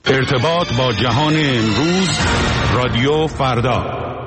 ارتباط با جهان امروز، رادیو فردا.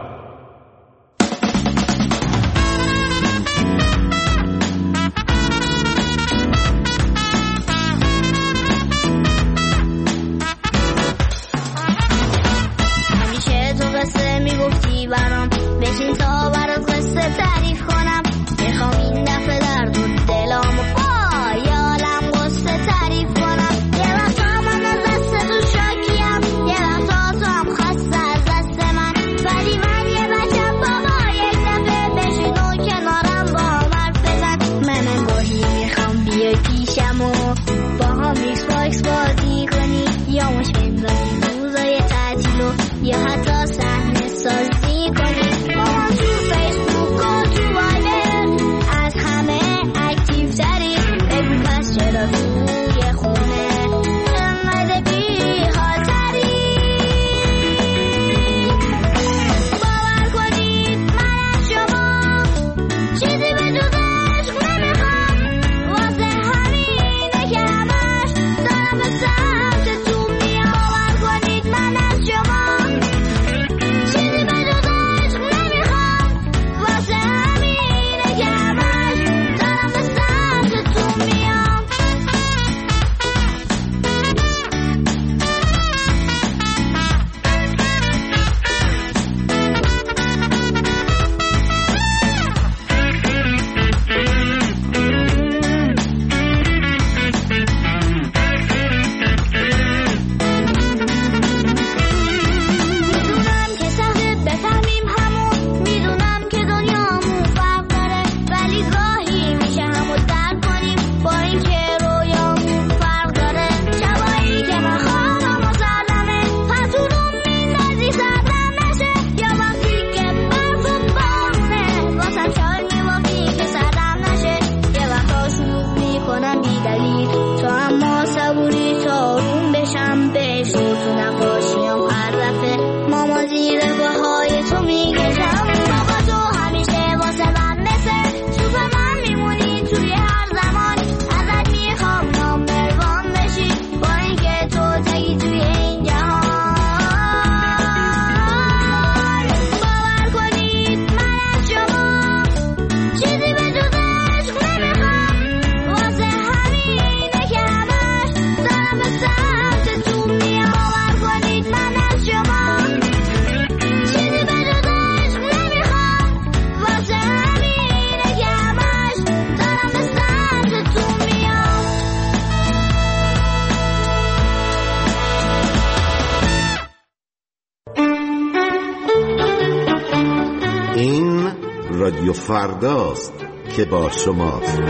همیشه تو قصه میگفتی برام، بشین تا برات قصه تعریف کنم. میخوام این دفعه درد و دلامو با یالم قصه تعریف کنم. یه وقتا من از دست تو شاکیم، یه وقتا تو هم خسته از دست من، ولی من یه بچم بابا یک دفعه بشین و کنارم با هم حرف بزن. من انگاهی میخوام بیای پیشم و با هم ایکس باکس بازی کنی، یا مش بندازی روزای تعطیل و یا حتی صحنه سازی کنی. با هم تو فیسبوک و تو وایبر از همه اکتیو تری، بگو پس چرا توی خونه انقدر بی حال تری. باور کنید من از شما چیزی به جز عشق نمیخوام، واسه همینه که همش دارم به سمتتون میام. باور کنید من از شما چیزی به جز عشق نمیخوام، واسه همینه که همش دارم به سمتتون میام. میدونم که سخته بفهمیم همون، میدونم که دنیامون فرق داره، ولی گاهی میشه همو درک کنیم با اینکه رویامون فرق داره. شبایی که من خوابم مسلمه پتونم میندازی سردم نشه، یا وقتی که برف و بارونه واسم شال میوافی که سردم نشه. یه وقتا شروع میکنم بی دلیل تو، اما صبوری تا آروم بشم بهش تو نقاشیم هر دفعه ماما زیر پاهای تو میگشم. بابا تو همیشه واسه من مثل سوپرمن میمونی توی هر زمان، ازت میخوام نامبر وان بشی با اینکه تو تگی توی این جهان. باور کنید من از شما چیزی به جز عشق نمیخوام، واسه همینه که همش دارم به سمتتون میام. باور کنید من از شما چیزی به جز عشق نمیخوام، واسه همینه که همش دارم به سمتتون میام. این رادیو فرداست که با شماست.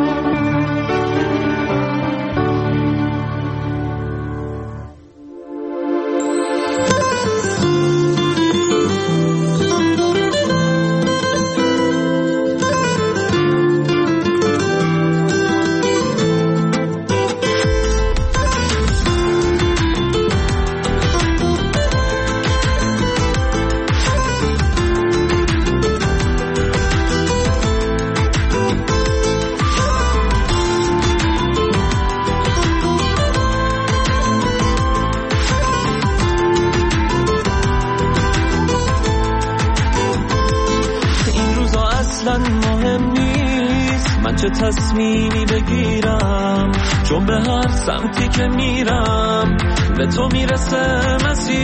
مهم نیست من چه تصمیمی بگیرم، چون به هر سمتی که میرم به تو میرسه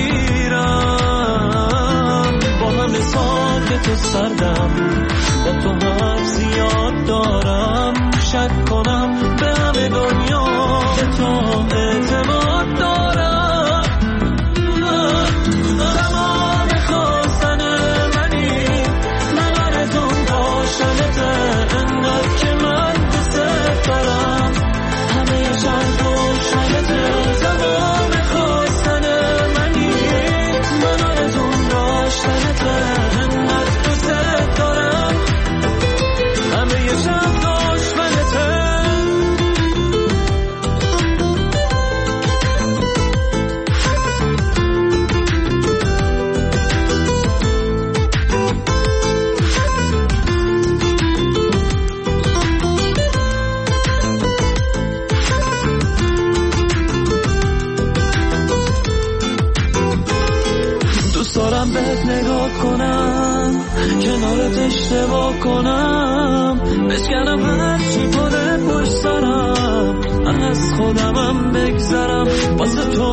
مسیرم. با همه ساکت و سردم با تو حرف زیاد دارم، شک کنم به همه دنیا که تو اعتماد دارم. تمام خواستن منی، من آرزوم داشتنته، انقدر که من دوست دارم، همه شب روشنته. تمام خواستن منی، من آرزوم داشتنته، انقدر دوست دارم، همه شب داشتنته. اشتباه کنم، کنارت اشتباه کنم، بشکنم هرچی بوده پشت سرم، از خودمم بگذرم واسه تو.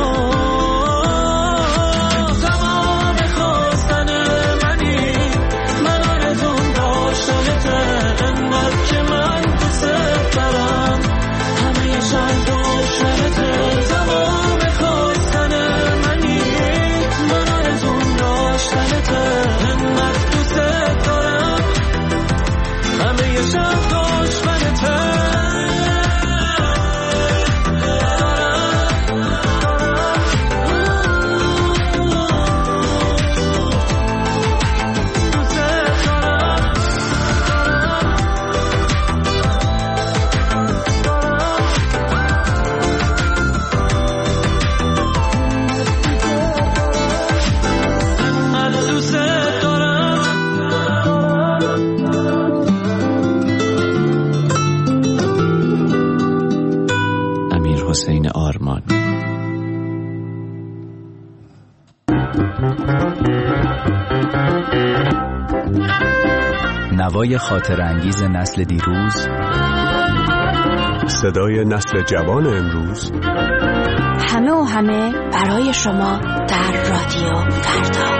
تمام خواستن منی، من آرزوم داشتنته، انقدر که من دوست دارم، همه شب داشتنته. تمام خواستن منی، من آرزوم داشتنته، انقدر دوست دارم، همه شب داشتنته. حسین آرمان. نوای خاطر انگیز نسل دیروز، صدای نسل جوان امروز، همه و همه برای شما در رادیو فردا.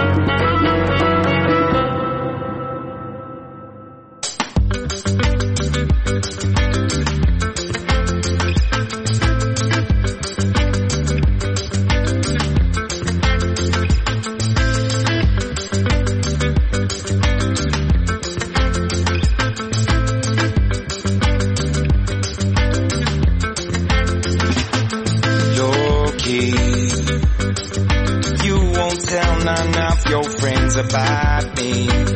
About me,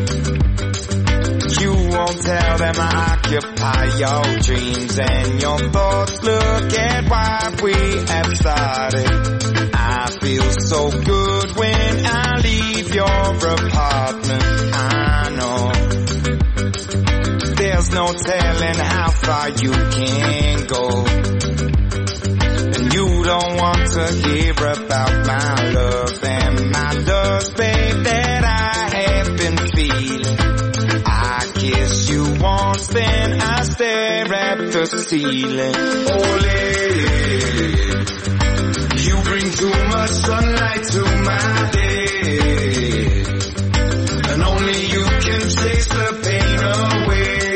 you won't tell them I occupy your dreams and your thoughts. Look at what we have started. I feel so good when I leave your apartment. I know there's no telling how far you can go, and you don't want to hear about my love and my love, babe, that I have been feeling. I kiss you once, then I stare at the ceiling. Ole, you bring too much sunlight to my day, and only you can chase the pain away.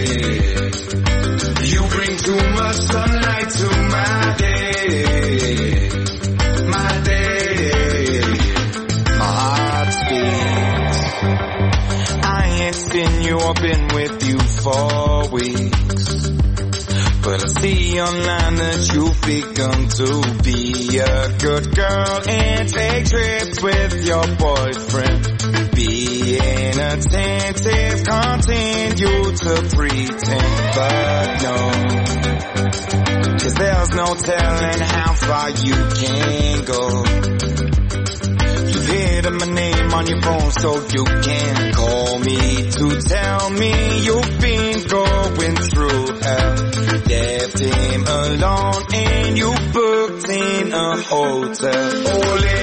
You bring too much sunlight to my day, my day. My heart beats. I ain't seen you, I've been with you for weeks, but I see online that you've begun to be a good girl and take trips with your boyfriend. Being attentive, continue to pretend, but no, 'cause there's no telling how far you can go. You've hidden my name on your phone so you can call me to tell me you've been going through hell. Left him alone and you booked in a hotel. Ole,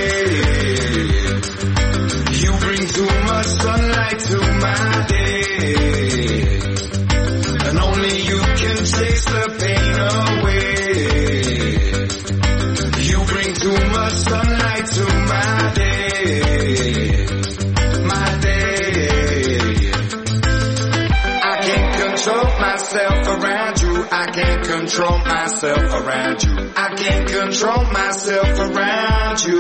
you bring too much sunlight to my day, and only you can chase the pain away. You bring too much sunlight to my day, my day. I can't control myself around you, I can't control myself around you, I can't control myself around you.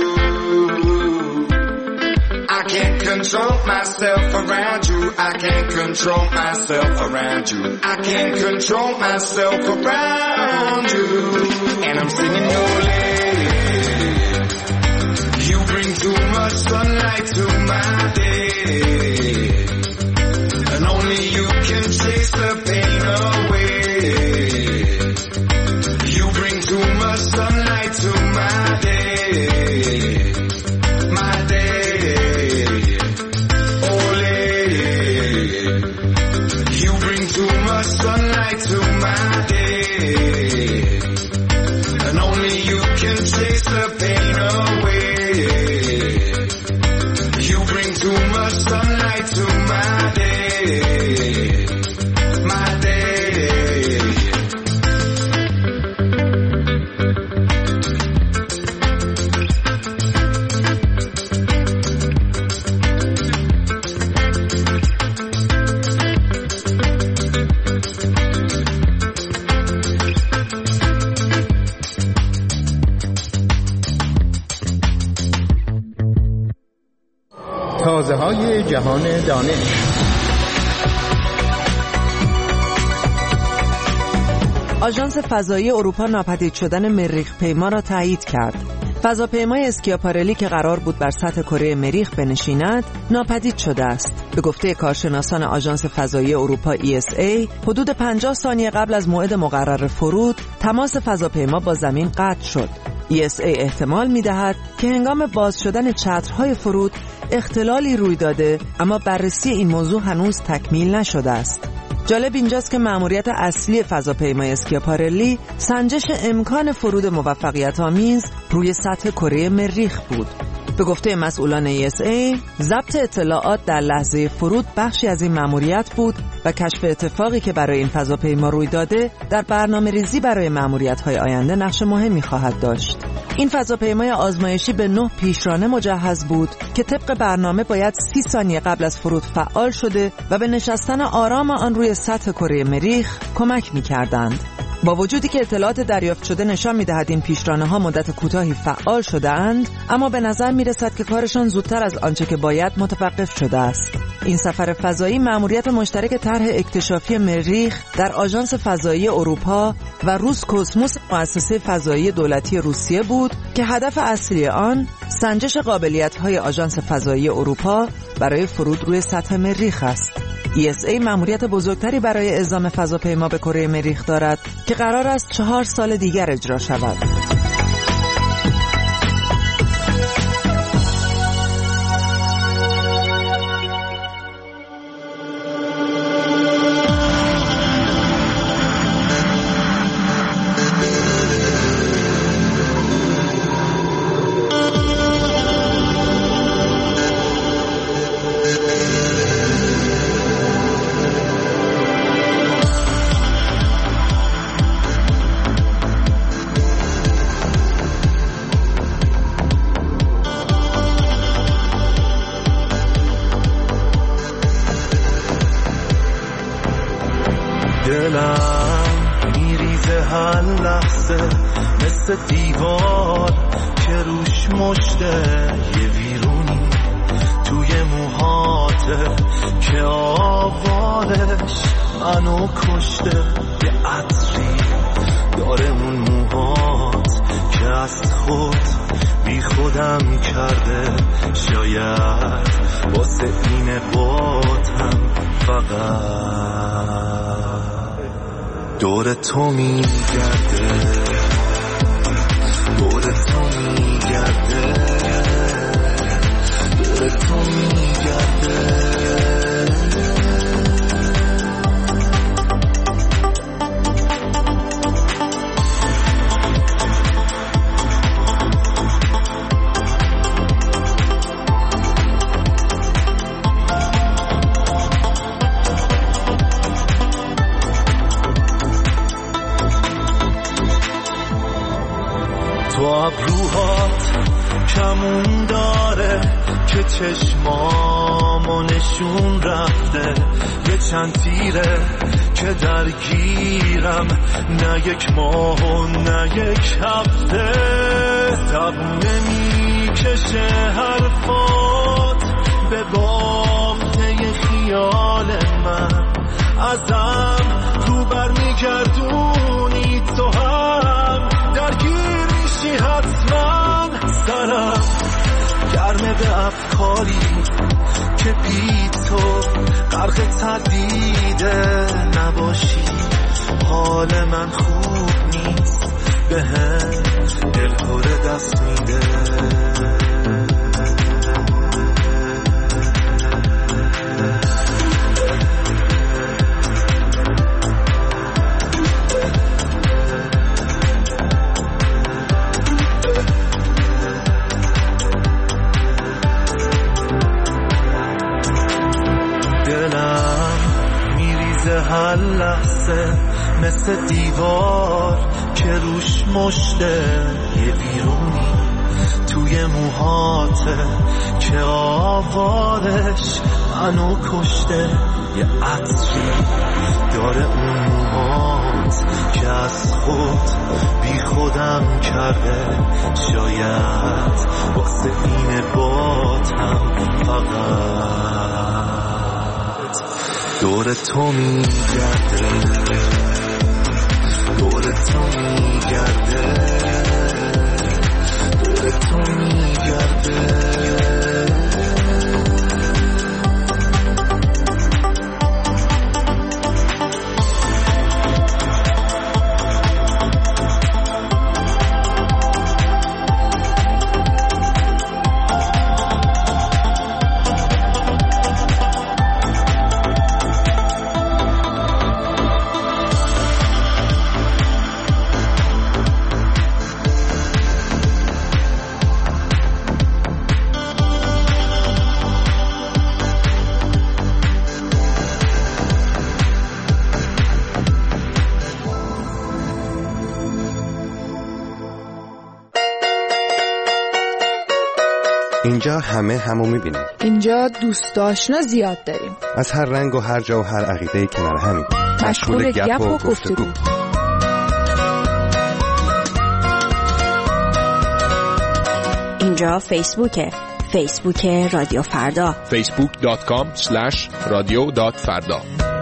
I can't control myself around you, I can't control myself around you, I can't control myself around you. And I'm singing Ole, you bring too much sunlight to my day, and only you can chase the pain away. You bring too much sunlight to my day, my day. Ole, you bring too much sunlight to my day, and only you can chase the pain away. You bring too much تازه‌های جهان دانش. آژانس فضایی اروپا ناپدید شدن مریخ پیما را تایید کرد. فضاپیمای اسکیاپارلی که قرار بود بر سطح کره مریخ بنشیند، ناپدید شده است. به گفته کارشناسان آژانس فضایی اروپا ESA، حدود 50 ثانیه قبل از موعد مقرر فرود، تماس فضاپیما با زمین قطع شد. ESA احتمال می‌دهد که هنگام باز شدن چترهای فرود اختلالی روی داده، اما بررسی این موضوع هنوز تکمیل نشده است. جالب اینجاست که مأموریت اصلی فضاپیمای اسکیاپارلی سنجش امکان فرود موفقیت‌آمیز روی سطح کره مریخ بود. به گفته مسئولان ESA، ضبط اطلاعات در لحظه فرود بخشی از این مأموریت بود و کشف اتفاقی که برای این فضاپیما روی داده در برنامه‌ریزی برای مأموریت‌های آینده نقش مهمی خواهد داشت. این فضاپیمای آزمایشی به 9 پیشرانه مجهز بود که طبق برنامه باید 30 ثانیه قبل از فرود فعال شده و به نشستن آرام آن روی سطح کره مریخ کمک می‌کردند. با وجودی که اطلاعات دریافت شده نشان می‌دهد این پیشرانه‌ها مدت کوتاهی فعال شده‌اند، اما به نظر می‌رسد که کارشان زودتر از آنچه که باید متوقف شده است. این سفر فضایی مأموریت مشترک طرح اکتشافی مریخ در آژانس فضایی اروپا و روسکوسموس، مؤسسه فضایی دولتی روسیه بود که هدف اصلی آن سنجش قابلیت‌های آژانس فضایی اروپا برای فرود روی سطح مریخ است. ESA مأموریت بزرگتری برای اعزام فضاپیما به کره مریخ دارد که قرار است 4 سال دیگر اجرا شود. دلم میریزه هر لحظه مثل دیوار که روش مشته یه ویرونی توی موهاته که آوارش منو کشته، یه عطری داره اون موهات که از خود بی خودم کرده، شاید واسه این باتم فقط دور تو میگرده، دور تو میگرده، دور تو میگرده. تو ابروهات کمون داره که چشمامو نشون رفته، یه چند تیره که درگیرم، نه یک ماه و نه یک هفته. زبونه میکشه حرفات به بافته خیال من، ازم تو برمیگردونی تو هم درگیر میشی حتما. سرم گرمه به افکاری که بی تو غرق تردیده نباشی، حال من خوب نیست، به هم دل پر دست میده. هر لحظه مثل دیوار که روش مشته، یه بیرونی توی موهاته که آوارش منو کشته، یه عطری داره اون موهات که از خود بی خودم کرده، شاید واسه اینه باتم فقط دور تو میگرده، دور تو میگرده، دور تو میگرده. اینجا همه همو میبینیم. اینجا دوست آشنا زیاد داریم، از هر رنگ و هر جا و هر عقیده‌ای کنار همیم، مشغول گپ و گفتگو. اینجا فیسبوکه، فیسبوک رادیو فردا، facebook.com/radio.farda.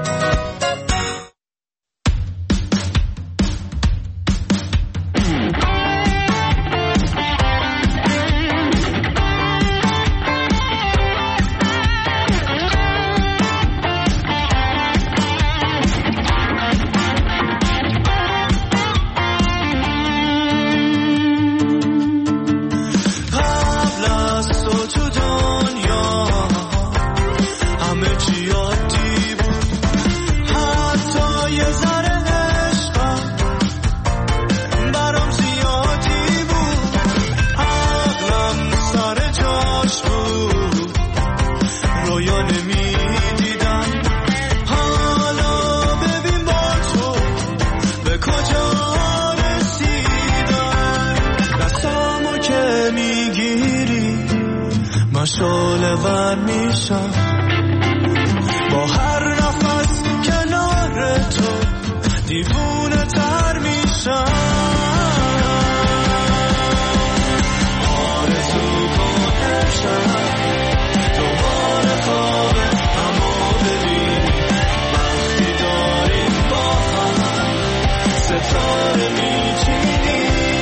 شعله ور میشم با هر نفس کنار تو، دیوونه تر میشم. آرزو کن امشب دوباره خواب همو ببینیم، وقتی داریم با هم ستاره میچینیم.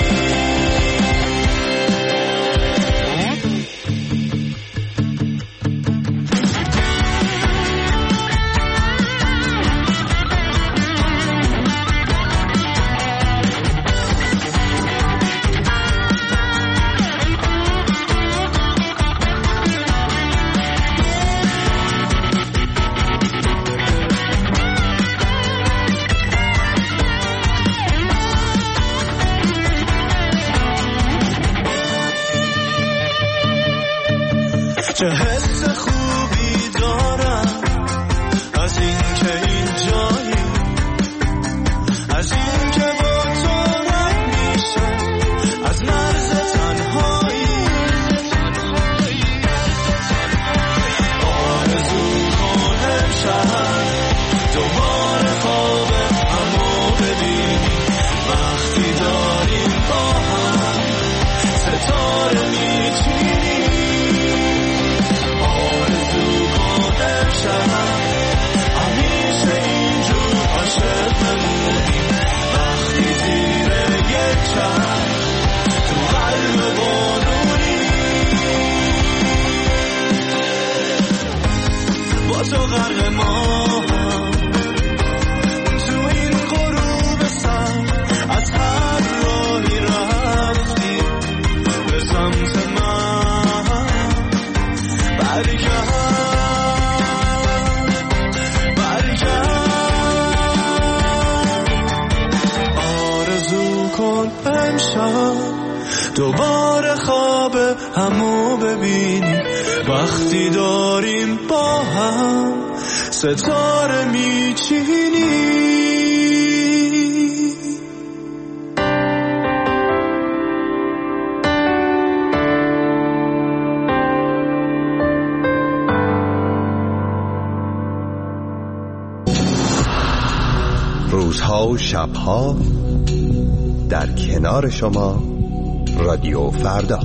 چه حس خوبی دارم از این که اینجایی، از این که با تو رد میشم از مرز تنهایی. آرزو کن امشب دوباره خواب همو ببینیم، وقتی داریم با هم ستاره میچینیم. همیشه اینجور عاشق بمونیم، وقتی زیر یک چشم تو قلب بارونی، با تو غرق ما تو این غروب سر، از هر راهی رفتی به سمت من برگرد. دوباره خواب همو ببینیم، وقتی داریم با هم ستاره میچینیم. روزها و شبها در کنار شما رادیو فردا.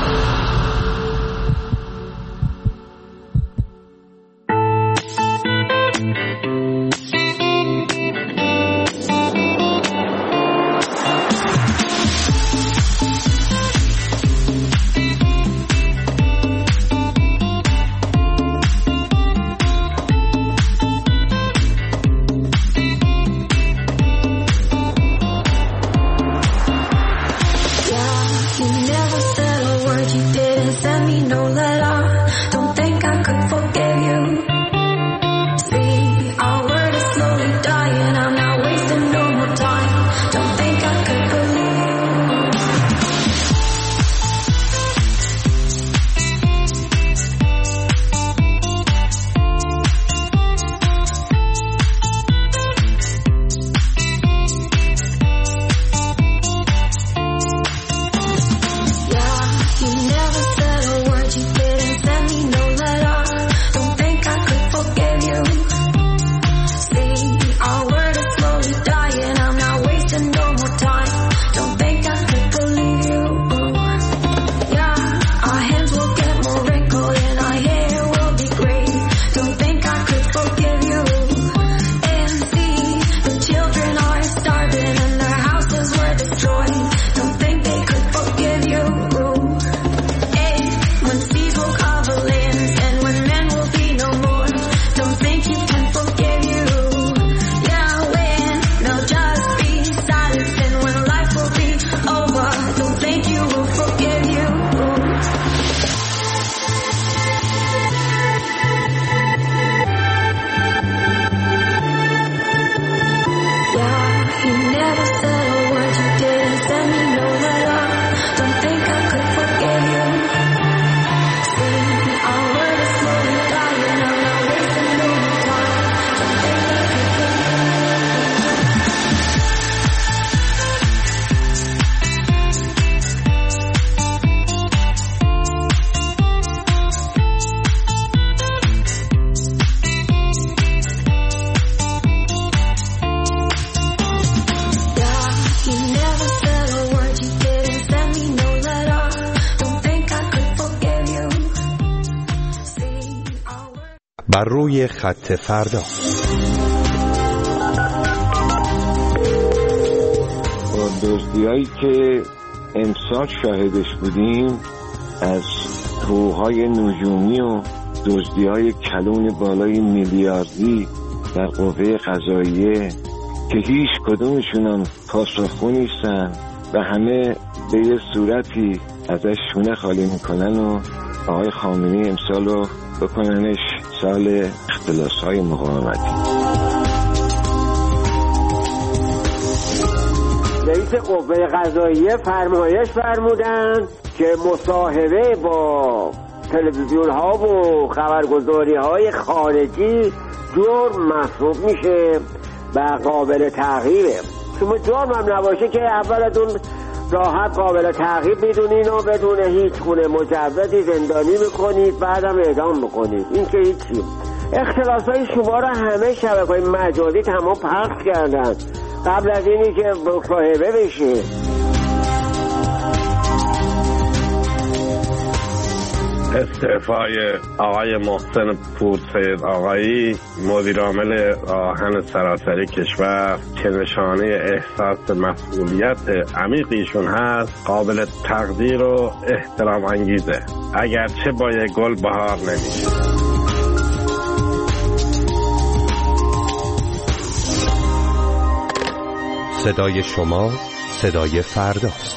بر روی خط فردا. دزدی‌هایی که امسال شاهدش بودیم از حقوق‌های نجومی و دزدی‌های کلون بالای میلیاردی در قوه قضاییه که هیچ کدومشون هم پاسخگو نیستن و همه به یه صورتی ازش شونه خالی میکنن و آقای خامنه‌ای امسال رو بکننش سال اختلاس‌های مقاومتی. رئیس قوه قضاییه فرمایش فرمودند که مصاحبه با تلویزیون‌ها و خبرگزاری‌های خارجی جرم محسوب میشه و قابل تعقیبه. شما جرم هم نباشه که اول از اون راحت قابل تعقیب میدونین و بدون هیچ گونه مجوزی زندانی میکنید، بعدم اعدام میکنید. این که هیچی. اختلاسای شما را همه شبکه‌های مجازی تمام پخش کردن قبل از اینی که مصاحبه بشه. استعفای آقای محسن پورسید آقایی مدیرعامل آهن سراسری کشور که نشانه احساس مسئولیت عمیقیشون هست قابل تقدیر و احترام انگیزه، اگرچه با یک گل بهار نمیشه. صدای شما صدای فرداست.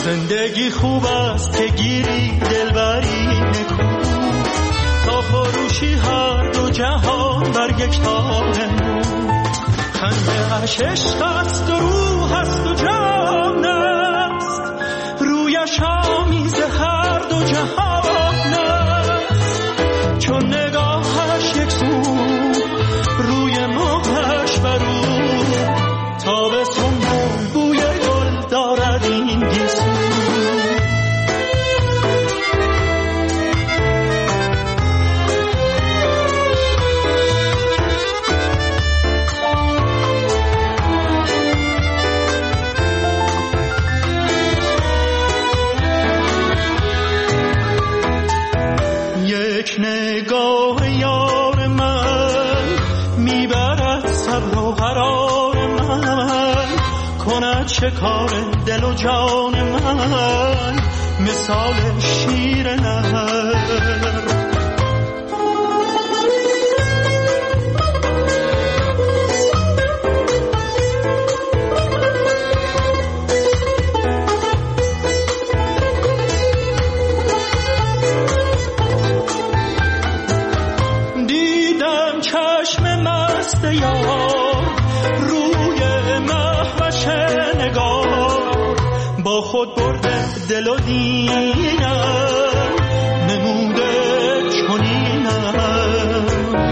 زندگی خوب است که گیری دلبری نکن، تا فروشی هر دو جهان بر یک تار. خنده اش عشق است و روح است و جان است، رویش آمیز هر دو جهان است. چون نگاهش یک سو روی ماهش برو، تابستون بوی گل دارد این گیسو. یک نگاه یار من میبرد صبر و قرار من، کند شکار دل و جان من مثال شیر نهر. روی محوش نگار با خود برده دل و دینم، نموده چنینم.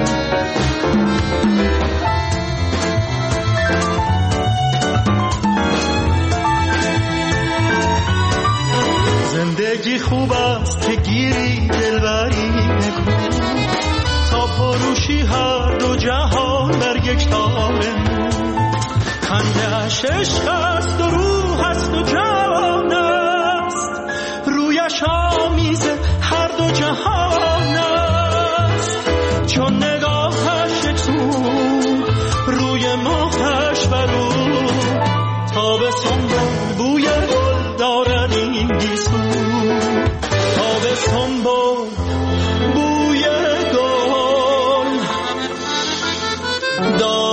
زندگی خوب است که گیری دلبری نکن، تا فروشی هر دو جهان در یک تاره. خنده اش عشق است و روح است و جان است، رویش آمیز هر دو جهان است. چون نگاهش یک سو روی ماهش برو، تابستون بوی گل دارد این گیسو. تابستون بوی گل دارد